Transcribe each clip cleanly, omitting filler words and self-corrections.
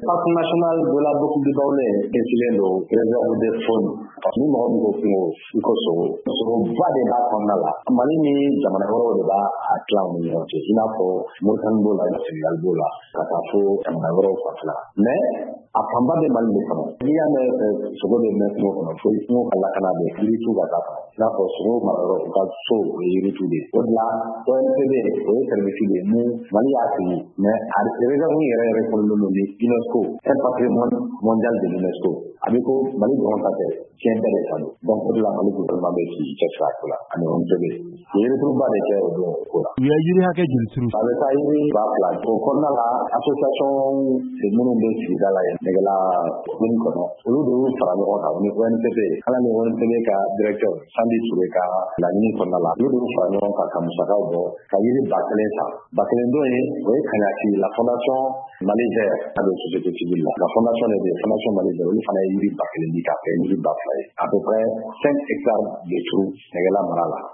Parc national de la Boucle-du-Dôle est le réserve des faunes. Ni mɔgɔ min ko kungo i ko sogoba de b'a kɔnɔna la. Mali ni jamana wɛrɛw de b'a tila u ni ɲɔgɔn cɛ. I n'a fɔ Moritani b'o la, Senegal b'o la, ka taa fo jamana wɛrɛw fanfɛla. Mais a fanba bɛ Mali de kɔnɔ. N'i y'a mɛn sogo bɛ mɛn kungo kɔnɔ, fo kungo ka lakana bɛ yiritu ka taa kɔnɔ. I n'a fɔ sogo marayɔrɔ u ka so o ye yiritu de ye. O de la ONPB o ye service de ye mun Mali y'a sigi mais a réserve yɛrɛ kɔnɔnen don ni UNESCO, un patrimoine mondial de l'UNESCO. A bɛ ko Mali dɔrɔn ta tɛ tiɲɛ bɛɛ de ta don. Donc o de la Mali gouvernement bɛ k'i cɛsiri a ko la ani ONPB. Yirituruba de kɛ o don o ko la. U ye yiri hakɛ joli turu? A bɛ taa yiri 2,000. O kɔnɔna la association minnu bɛ sigida la yen nɛgɛla commune kɔnɔ olu de y'u fara ɲɔgɔn kan ni ONPB ala ni ONPB ka directeur Sandi Touré ka laɲini kɔnɔna la olu de y'u fara ɲɔgɔn kan ka musakaw bɔ ka yiri 1,000 san. 1,000 don ye o ye Kaɲaki la fondation Malaisienne a de société civile la. La fondation de fondation Malaisienne olu fana ye yiri 1,000 di k'a kɛ yiri 2,000 ye. À peu près 5 hectares de trou nɛgɛla mara la.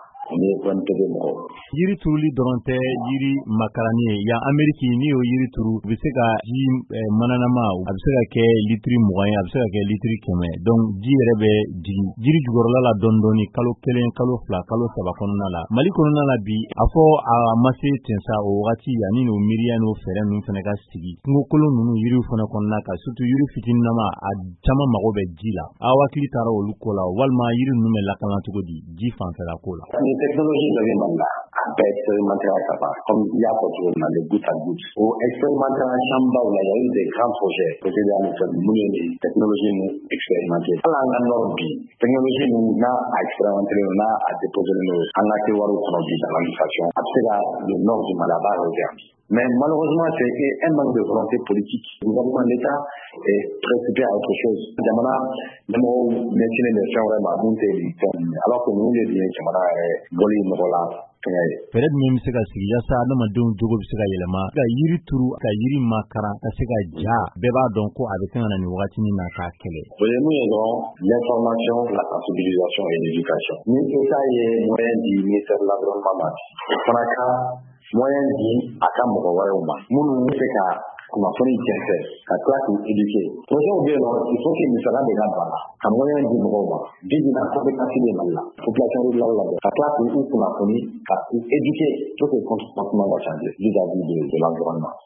Yiri turuli dɔrɔn tɛ yiri makarani ye yan Ameriki ni y'o yiri turu u bɛ se ka ji mananama a bɛ se ka kɛ litiri 20 ye a bɛ se ka kɛ litiri 100 donc ji yɛrɛ bɛ jigin jiri jukɔrɔla la dɔɔni kalo 1 kalo 2 kalo 3 kɔnɔna la Mali kɔnɔna la bi a fɔ a ma se tensa o wagati ani n'o miiriya n'o fɛɛrɛ ninnu fana ka sigi kungo kolon ninnu yiriw fana kɔnɔna ka surtout yiri fitininama a caman mago bɛ ji la aw hakili taara olu ko la walima yiri ninnu bɛ lakana cogo di ji fanfɛla ko la. Technologie de Manda a bɛɛ expérimenté à Saba, comme il y a toujours dans les gouttes à gouttes. Au expérimenté en Chamba, il y a eu des grands projets. Peut-être à nous technologie nous expérimentée. À la Norbi, technologie nous n'a à expérimenter, n'a à déposer nous en accueillir au produit dans l'administration. Après le nord du Malabar aujourd'hui. Mais malheureusement, c'est un manque de volonté politique. Le gouvernement de l'État est préoccupé à autre chose. Jamana, même au maintien des champs, alors que nous, les biens, Jamana, Boli, Mola, Fɛɛrɛ jumɛn bɛ se ka sigi yaasa adamadenw jogo bɛ se ka yɛlɛma ka yiri turu ka yiri makara ka se ka ja bɛɛ b'a dɔn ko a bɛ kan ka na nin wagati min na k'a kɛlɛ. O ye mun ye dɔrɔn l'information, la sensibilisation et l'éducation. Ni État ye moyen di ministère de l'environnement ma o fana ka moyen di a ka mɔgɔ wɛrɛw ma minnu bɛ se ka kunnafoni jɛnsɛ ka tila k'u éduquer. Projet bɛ yen nɔ il faut que misala de ka ban ka moyen di mɔgɔw ma bi bi na compétence de Mali la population rurale la ka tila k'u kunnafoni ka u éduquer pour que le comportement va changer vis-à-vis de l'environnement.